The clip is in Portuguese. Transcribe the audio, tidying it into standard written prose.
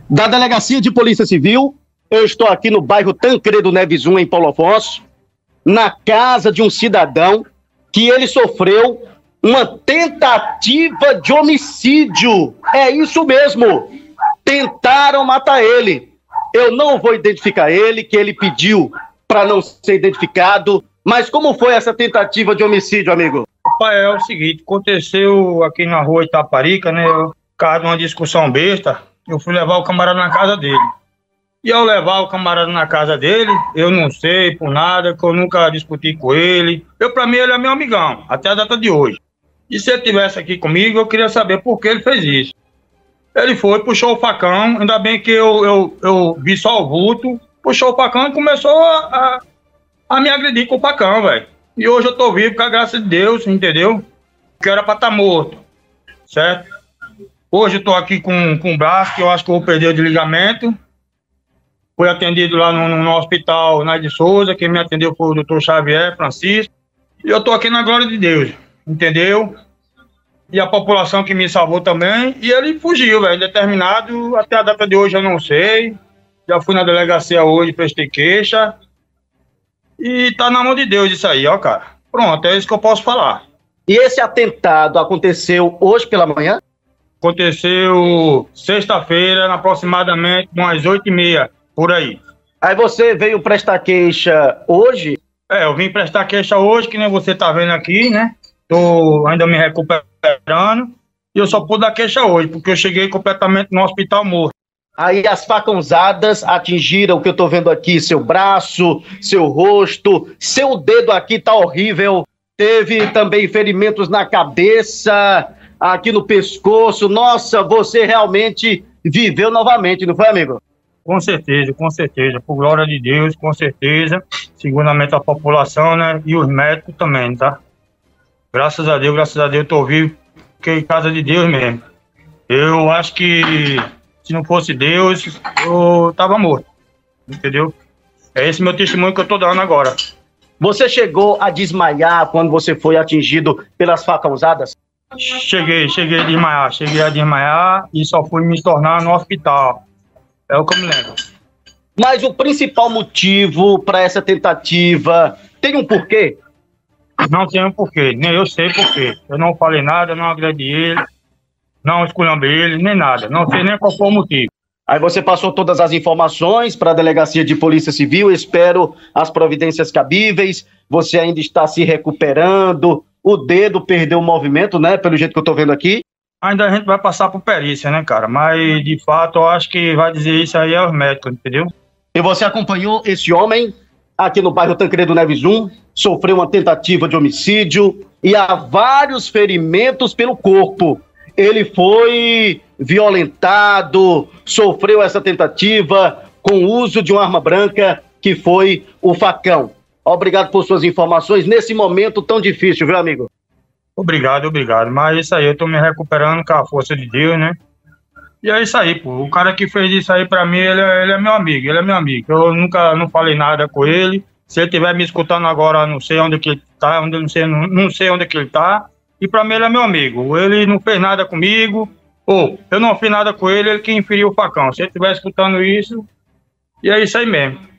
da Delegacia de Polícia Civil. Eu estou aqui no bairro Tancredo Neves 1, em Paulo Afonso, na casa de um cidadão que ele sofreu uma tentativa de homicídio. É isso mesmo. Tentaram matar ele. Eu não vou identificar ele, que ele pediu para não ser identificado. Mas como foi essa tentativa de homicídio, amigo? Pai, é o seguinte, aconteceu aqui na rua Itaparica, né? Por causa de uma discussão besta, eu fui levar o camarada na casa dele. E ao levar o camarada na casa dele, eu não sei por nada, que eu nunca discuti com ele. Pra mim, ele é meu amigão, até a data de hoje. E se ele estivesse aqui comigo, eu queria saber por que ele fez isso. Ele foi, puxou o facão, ainda bem que eu vi só o vulto, puxou o facão e começou a me agredir com o facão, velho. E hoje eu tô vivo com a graça de Deus, entendeu? Que era pra estar morto, certo? Hoje eu tô aqui com o braço, que eu acho que eu vou perder o desligamento. Fui atendido lá no hospital Nai de Souza, quem me atendeu foi o doutor Xavier Francisco. E eu tô aqui na glória de Deus, entendeu? E a população que me salvou também. E ele fugiu, velho, determinado. Até a data de hoje eu não sei. Já fui na delegacia hoje, prestei queixa. E tá na mão de Deus isso aí, ó, cara. Pronto, é isso que eu posso falar. E esse atentado aconteceu hoje pela manhã? Aconteceu sexta-feira, aproximadamente umas 8h30, por aí. Aí você veio prestar queixa hoje? Eu vim prestar queixa hoje, que nem você tá vendo aqui, né? Tô ainda me recuperando. E eu só pude dar queixa hoje, porque eu cheguei completamente no hospital morto. Aí as facãozadas atingiram o que eu tô vendo aqui, seu braço, seu rosto, seu dedo aqui tá horrível. Teve também ferimentos na cabeça, aqui no pescoço. Nossa, você realmente viveu novamente, não foi, amigo? Com certeza, por glória de Deus, com certeza, seguramente a população, né, e os médicos também, tá? Graças a Deus, eu tô vivo, porque é casa de Deus mesmo. Eu acho que se não fosse Deus, eu tava morto, entendeu? É esse meu testemunho que eu tô dando agora. Você chegou a desmaiar quando você foi atingido pelas facãozadas? Cheguei a desmaiar e só fui me tornar no hospital. É o que eu me lembro. Mas o principal motivo para essa tentativa tem um porquê? Não tem um porquê, nem eu sei porquê. Eu não falei nada, não agredi ele, não esculhambei ele, nem nada. Não sei nem qual foi o motivo. Aí você passou todas as informações para a Delegacia de Polícia Civil, espero as providências cabíveis. Você ainda está se recuperando, o dedo perdeu o movimento, né? Pelo jeito que eu estou vendo aqui. Ainda a gente vai passar por perícia, né, cara? Mas, de fato, eu acho que vai dizer isso aí aos médicos, entendeu? E você acompanhou esse homem aqui no bairro Tancredo Neves 1, sofreu uma tentativa de homicídio e há vários ferimentos pelo corpo. Ele foi violentado, sofreu essa tentativa com o uso de uma arma branca, que foi o facão. Obrigado por suas informações nesse momento tão difícil, viu, amigo? Obrigado. Mas isso aí, eu tô me recuperando com a força de Deus, né? E é isso aí, pô. O cara que fez isso aí pra mim, ele é meu amigo, Eu nunca não falei nada com ele. Se ele estiver me escutando agora, não sei onde que ele tá, não sei onde que ele tá. E pra mim ele é meu amigo. Ele não fez nada comigo, eu não fiz nada com ele, ele que inferiu o facão. Se ele estiver escutando isso, e é isso aí mesmo.